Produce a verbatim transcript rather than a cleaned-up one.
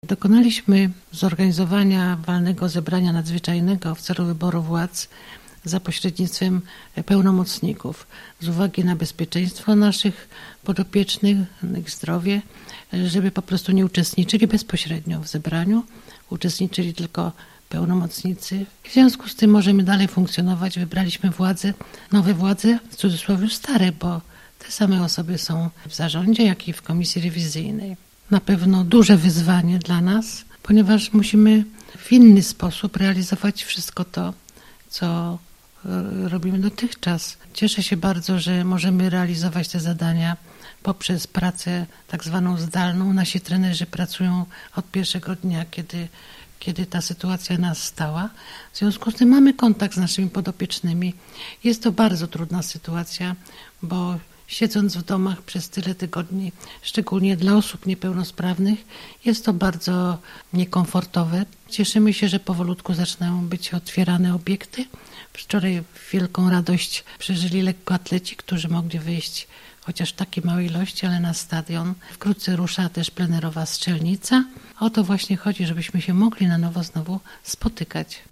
Dokonaliśmy zorganizowania walnego zebrania nadzwyczajnego w celu wyboru władz za pośrednictwem pełnomocników. Z uwagi na bezpieczeństwo naszych podopiecznych, ich zdrowie, żeby po prostu nie uczestniczyli bezpośrednio w zebraniu, uczestniczyli tylko pełnomocnicy. W związku z tym możemy dalej funkcjonować. Wybraliśmy władze, nowe władze, w cudzysłowie stare, bo te same osoby są w zarządzie, jak i w komisji rewizyjnej. Na pewno duże wyzwanie dla nas, ponieważ musimy w inny sposób realizować wszystko to, co robimy dotychczas. Cieszę się bardzo, że możemy realizować te zadania poprzez pracę tak zwaną zdalną. Nasi trenerzy pracują od pierwszego dnia, kiedy, kiedy ta sytuacja nas stała. W związku z tym mamy kontakt z naszymi podopiecznymi. Jest to bardzo trudna sytuacja, bo siedząc w domach przez tyle tygodni, szczególnie dla osób niepełnosprawnych, jest to bardzo niekomfortowe. Cieszymy się, że powolutku zaczynają być otwierane obiekty. Wczoraj wielką radość przeżyli lekkoatleci, którzy mogli wyjść chociaż w takiej małej ilości, ale na stadion. Wkrótce rusza też plenerowa strzelnica. O to właśnie chodzi, żebyśmy się mogli na nowo znowu spotykać.